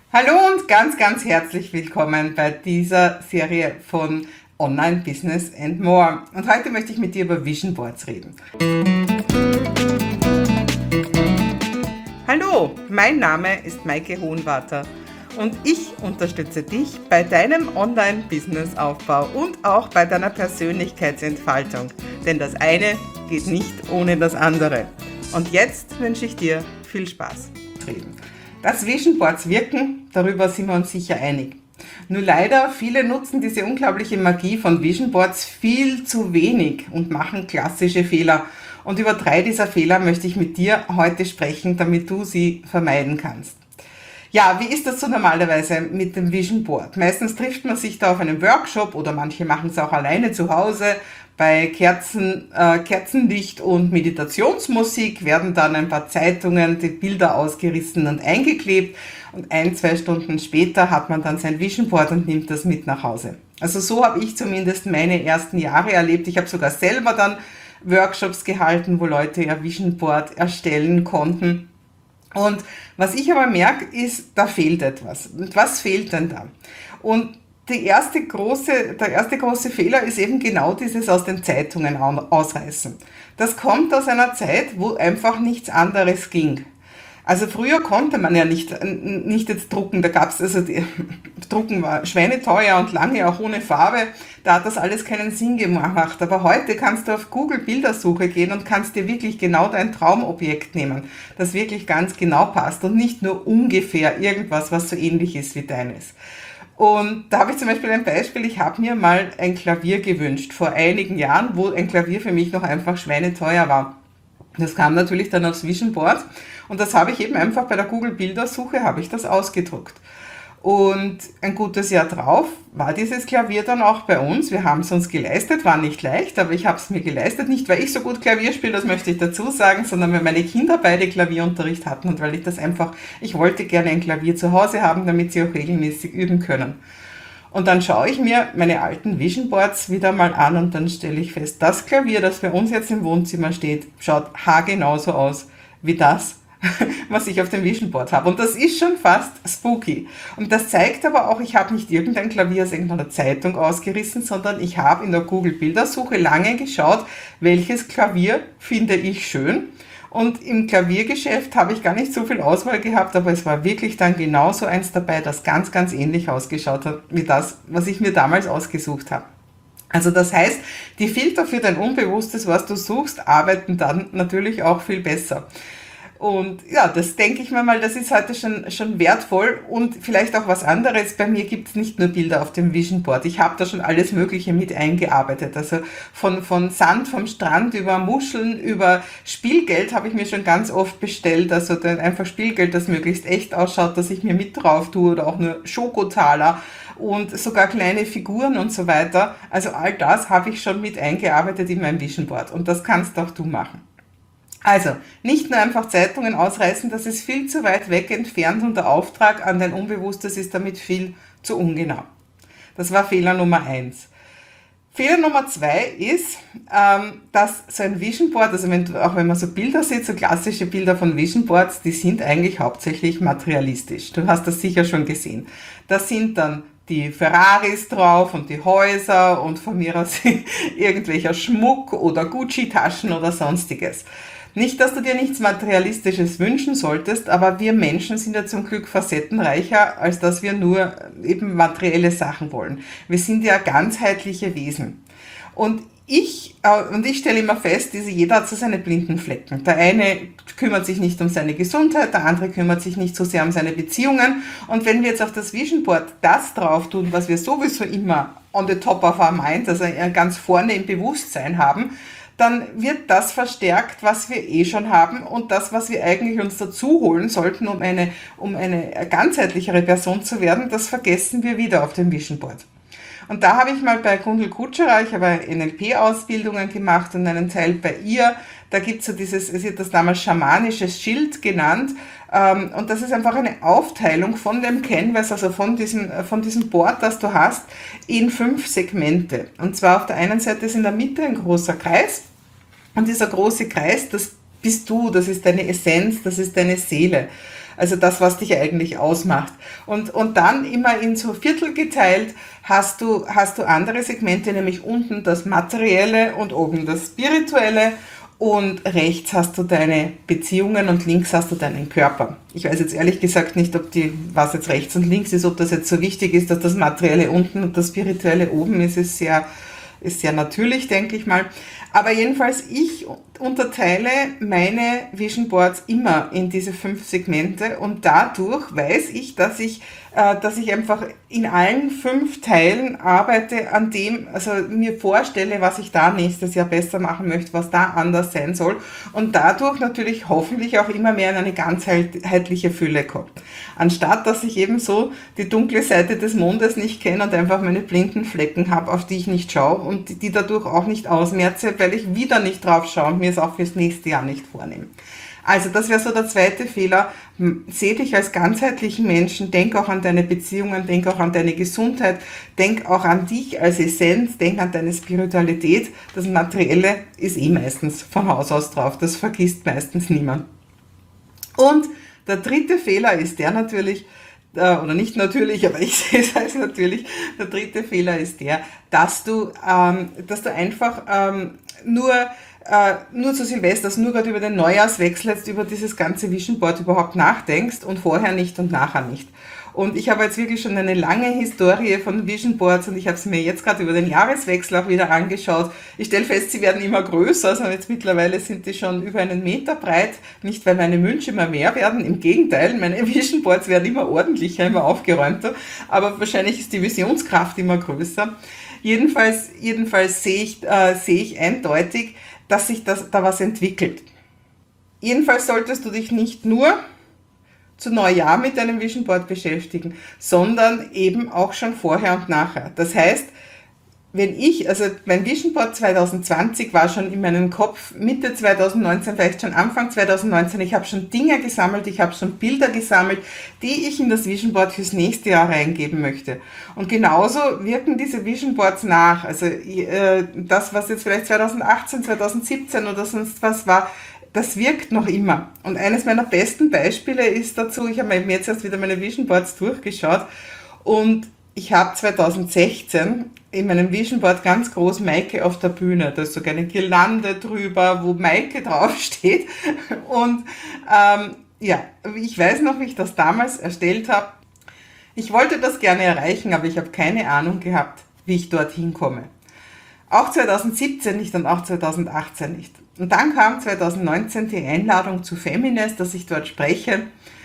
Hallo und ganz herzlich willkommen bei dieser Serie von Online Business and More. Und heute möchte ich mit dir über Vision Boards reden. Hallo, mein Name ist Maike Hohenwarter und ich unterstütze dich bei deinem Online-Business-Aufbau und auch bei deiner Persönlichkeitsentfaltung. Denn das eine geht nicht ohne das andere. Und jetzt wünsche ich dir viel Spaß. Dass Vision Boards wirken, darüber sind wir uns sicher einig. Nur leider, viele nutzen diese unglaubliche Magie von Vision Boards viel zu wenig und machen klassische Fehler. Und über 3 dieser Fehler möchte ich mit dir heute sprechen, damit du sie vermeiden kannst. Ja, wie ist das so normalerweise mit dem Vision Board? Meistens trifft man sich da auf einem Workshop oder manche machen es auch alleine zu Hause. Bei Kerzenlicht und Meditationsmusik werden dann ein paar Zeitungen, die Bilder ausgerissen und eingeklebt und 1-2 Stunden später hat man dann sein Vision Board und nimmt das mit nach Hause. Also so habe ich zumindest meine ersten Jahre erlebt. Ich habe sogar selber dann Workshops gehalten, wo Leute ihr Vision Board erstellen konnten. Und was ich aber merke, ist, da fehlt etwas. Und was fehlt denn da? Und der erste große Fehler ist eben genau dieses aus den Zeitungen ausreißen. Das kommt aus einer Zeit, wo einfach nichts anderes ging. Also früher konnte man ja nicht jetzt drucken, da gab's Drucken war schweineteuer und lange auch ohne Farbe, da hat das alles keinen Sinn gemacht. Aber heute kannst du auf Google Bildersuche gehen und kannst dir wirklich genau dein Traumobjekt nehmen, das wirklich ganz genau passt und nicht nur ungefähr irgendwas, was so ähnlich ist wie deines. Und da habe ich zum Beispiel ein Beispiel, ich habe mir mal ein Klavier gewünscht, vor einigen Jahren, wo ein Klavier für mich noch einfach schweineteuer war. Das kam natürlich dann aufs Vision Board und das habe ich eben einfach bei der Google Bildersuche, habe ich das ausgedruckt. Und ein gutes Jahr drauf war dieses Klavier dann auch bei uns. Wir haben es uns geleistet, war nicht leicht, aber ich habe es mir geleistet. Nicht, weil ich so gut Klavier spiele, das möchte ich dazu sagen, sondern weil meine Kinder beide Klavierunterricht hatten und weil ich wollte gerne ein Klavier zu Hause haben, damit sie auch regelmäßig üben können. Und dann schaue ich mir meine alten Vision Boards wieder mal an und dann stelle ich fest, das Klavier, das bei uns jetzt im Wohnzimmer steht, schaut haargenauso aus wie das, was ich auf dem Vision Board habe. Und das ist schon fast spooky. Und das zeigt aber auch, ich habe nicht irgendein Klavier aus irgendeiner Zeitung ausgerissen, sondern ich habe in der Google Bildersuche lange geschaut, welches Klavier finde ich schön. Und im Klaviergeschäft habe ich gar nicht so viel Auswahl gehabt, aber es war wirklich dann genauso eins dabei, das ganz ähnlich ausgeschaut hat, wie das, was ich mir damals ausgesucht habe. Also das heißt, die Filter für dein Unbewusstes, was du suchst, arbeiten dann natürlich auch viel besser. Und ja, das denke ich mir mal, das ist heute schon wertvoll und vielleicht auch was anderes. Bei mir gibt es nicht nur Bilder auf dem Vision Board. Ich habe da schon alles Mögliche mit eingearbeitet. Also von Sand vom Strand über Muscheln, über Spielgeld habe ich mir schon ganz oft bestellt. Also dann einfach Spielgeld, das möglichst echt ausschaut, dass ich mir mit drauf tue oder auch nur Schokotaler und sogar kleine Figuren und so weiter. Also all das habe ich schon mit eingearbeitet in meinem Vision Board und das kannst auch du machen. Also, nicht nur einfach Zeitungen ausreißen, das ist viel zu weit weg entfernt und der Auftrag an dein Unbewusstes ist damit viel zu ungenau. Das war Fehler Nummer 1. Fehler Nummer 2 ist, dass so ein Vision Board, also auch wenn man so Bilder sieht, so klassische Bilder von Vision Boards, die sind eigentlich hauptsächlich materialistisch. Du hast das sicher schon gesehen. Da sind dann die Ferraris drauf und die Häuser und von mir aus irgendwelcher Schmuck oder Gucci-Taschen oder sonstiges. Nicht, dass du dir nichts Materialistisches wünschen solltest, aber wir Menschen sind ja zum Glück facettenreicher, als dass wir nur eben materielle Sachen wollen. Wir sind ja ganzheitliche Wesen. Und ich stelle immer fest, jeder hat so seine blinden Flecken. Der eine kümmert sich nicht um seine Gesundheit, der andere kümmert sich nicht so sehr um seine Beziehungen. Und wenn wir jetzt auf das Vision Board das drauf tun, was wir sowieso immer on the top of our mind, also ganz vorne im Bewusstsein haben, dann wird das verstärkt, was wir eh schon haben und das, was wir eigentlich uns dazu holen sollten, um eine ganzheitlichere Person zu werden, das vergessen wir wieder auf dem Vision Board. Und da habe ich mal bei Gundel Kutscherer, ich habe NLP-Ausbildungen gemacht und einen Teil bei ihr, da gibt's so sie hat das damals schamanisches Schild genannt, und das ist einfach eine Aufteilung von dem Canvas, also von diesem Board, das du hast, in 5 Segmente. Und zwar auf der einen Seite ist in der Mitte ein großer Kreis, und dieser große Kreis, das bist du, das ist deine Essenz, das ist deine Seele. Also das, was dich eigentlich ausmacht. Und dann immer in so Viertel geteilt hast du andere Segmente, nämlich unten das Materielle und oben das Spirituelle. Und rechts hast du deine Beziehungen und links hast du deinen Körper. Ich weiß jetzt ehrlich gesagt nicht, was jetzt rechts und links ist, ob das jetzt so wichtig ist, dass das Materielle unten und das Spirituelle oben ist sehr natürlich, denke ich mal. Aber jedenfalls, ich unterteile meine Vision Boards immer in diese 5 Segmente und dadurch weiß ich, dass ich einfach in allen 5 Teilen arbeite an dem, also mir vorstelle, was ich da nächstes Jahr besser machen möchte, was da anders sein soll und dadurch natürlich hoffentlich auch immer mehr in eine ganzheitliche Fülle komme. Anstatt, dass ich eben so die dunkle Seite des Mondes nicht kenne und einfach meine blinden Flecken habe, auf die ich nicht schaue und die dadurch auch nicht ausmerze, weil ich wieder nicht drauf schaue und mir es auch fürs nächste Jahr nicht vornehme. Also das wäre so der zweite Fehler. Seh dich als ganzheitlichen Menschen, denk auch an deine Beziehungen, denk auch an deine Gesundheit, denk auch an dich als Essenz, denk an deine Spiritualität. Das Materielle ist meistens von Haus aus drauf, das vergisst meistens niemand. Und der dritte Fehler ist der natürlich, oder nicht natürlich, aber ich sehe es als natürlich, der dritte Fehler ist der, dass du einfach nur zu Silvester, nur gerade über den Neujahrswechsel jetzt über dieses ganze Vision Board überhaupt nachdenkst und vorher nicht und nachher nicht. Und ich habe jetzt wirklich schon eine lange Historie von Vision Boards und ich habe es mir jetzt gerade über den Jahreswechsel auch wieder angeschaut. Ich stelle fest, sie werden immer größer, also jetzt mittlerweile sind die schon über 1 Meter breit. Nicht, weil meine Wünsche immer mehr werden, im Gegenteil, meine Vision Boards werden immer ordentlicher, immer aufgeräumter, aber wahrscheinlich ist die Visionskraft immer größer. Jedenfalls sehe ich eindeutig, dass sich da was entwickelt. Jedenfalls solltest du dich nicht nur zu Neujahr mit deinem Vision Board beschäftigen, sondern eben auch schon vorher und nachher. Das heißt, mein Vision Board 2020 war schon in meinem Kopf Mitte 2019, vielleicht schon Anfang 2019, ich habe schon Dinge gesammelt, ich habe schon Bilder gesammelt, die ich in das Vision Board fürs nächste Jahr reingeben möchte. Und genauso wirken diese Vision Boards nach. Also das, was jetzt vielleicht 2018, 2017 oder sonst was war, das wirkt noch immer. Und eines meiner besten Beispiele ist dazu, ich habe mir jetzt erst wieder meine Vision Boards durchgeschaut und ich habe 2016 in meinem Vision Board ganz groß Maike auf der Bühne. Da ist sogar eine Girlande drüber, wo Maike draufsteht. Und ich weiß noch, wie ich das damals erstellt habe. Ich wollte das gerne erreichen, aber ich habe keine Ahnung gehabt, wie ich dorthin komme. Auch 2017 nicht und auch 2018 nicht. Und dann kam 2019 die Einladung zu Feminist, dass ich dort spreche.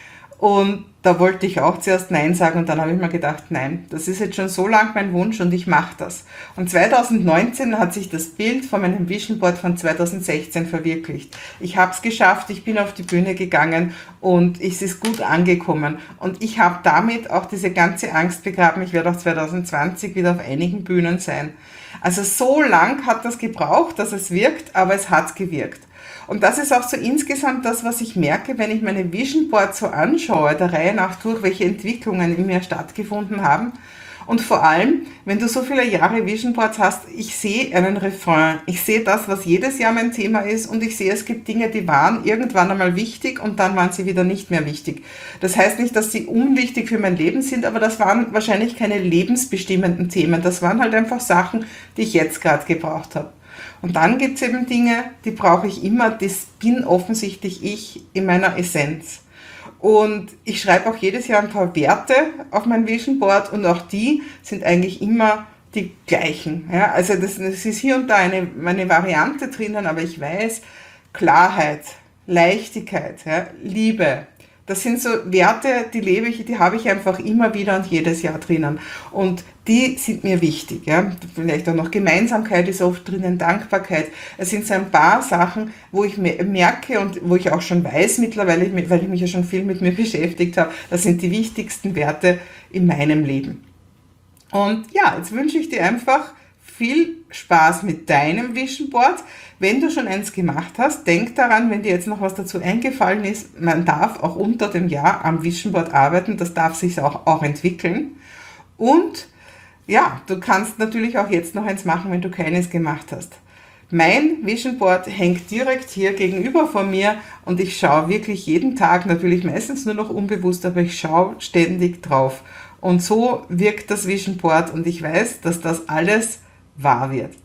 Und da wollte ich auch zuerst Nein sagen und dann habe ich mir gedacht, nein, das ist jetzt schon so lang mein Wunsch und ich mache das. Und 2019 hat sich das Bild von meinem Vision Board von 2016 verwirklicht. Ich habe es geschafft, ich bin auf die Bühne gegangen und es ist gut angekommen. Und ich habe damit auch diese ganze Angst begraben, ich werde auch 2020 wieder auf einigen Bühnen sein. Also so lang hat das gebraucht, dass es wirkt, aber es hat gewirkt. Und das ist auch so insgesamt das, was ich merke, wenn ich meine Vision Board so anschaue, der Reihe nach durch, welche Entwicklungen in mir stattgefunden haben. Und vor allem, wenn du so viele Jahre Vision Boards hast, ich sehe einen Refrain. Ich sehe das, was jedes Jahr mein Thema ist und ich sehe, es gibt Dinge, die waren irgendwann einmal wichtig und dann waren sie wieder nicht mehr wichtig. Das heißt nicht, dass sie unwichtig für mein Leben sind, aber das waren wahrscheinlich keine lebensbestimmenden Themen. Das waren halt einfach Sachen, die ich jetzt gerade gebraucht habe. Und dann gibt es eben Dinge, die brauche ich immer, das bin offensichtlich ich in meiner Essenz. Und ich schreibe auch jedes Jahr ein paar Werte auf mein Vision Board und auch die sind eigentlich immer die gleichen. Ja, also das ist hier und da eine Variante drinnen, aber ich weiß, Klarheit, Leichtigkeit, ja, Liebe, das sind so Werte, die habe ich einfach immer wieder und jedes Jahr drinnen. Und die sind mir wichtig. Ja. Vielleicht auch noch Gemeinsamkeit ist oft drinnen, Dankbarkeit. Es sind so ein paar Sachen, wo ich merke und wo ich auch schon weiß mittlerweile, weil ich mich ja schon viel mit mir beschäftigt habe, das sind die wichtigsten Werte in meinem Leben. Und ja, jetzt wünsche ich dir einfach viel Spaß mit deinem Vision Board. Wenn du schon eins gemacht hast, denk daran, wenn dir jetzt noch was dazu eingefallen ist, man darf auch unter dem Jahr am Vision Board arbeiten, das darf sich auch entwickeln. Und ja, du kannst natürlich auch jetzt noch eins machen, wenn du keines gemacht hast. Mein Vision Board hängt direkt hier gegenüber von mir und ich schaue wirklich jeden Tag, natürlich meistens nur noch unbewusst, aber ich schaue ständig drauf. Und so wirkt das Vision Board und ich weiß, dass das alles wahr wird.